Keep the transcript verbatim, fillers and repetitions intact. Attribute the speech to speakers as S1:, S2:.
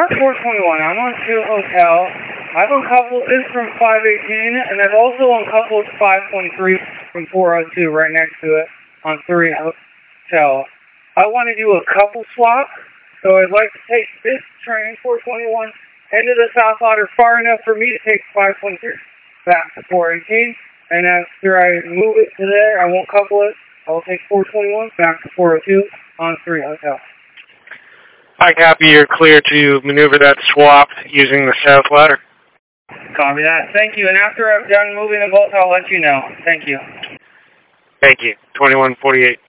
S1: Park four twenty-one, I'm on two Hotel. I've uncoupled this from five eighteen, and I've also uncoupled five twenty-three from four oh two right next to it on three Hotel. I want to do a couple swap, so I'd like to take this train, four twenty-one, into the South Ladder far enough for me to take five twenty-three back to four eighteen, and after I move it to there, I won't couple it. I'll take four twenty-one back to four oh two on three Hotel.
S2: I copy. You're clear to maneuver that swap using the South Ladder.
S1: Copy that. Thank you. And after I've done moving the bolts, I'll let you know. Thank you.
S2: Thank you. twenty-one forty-eight.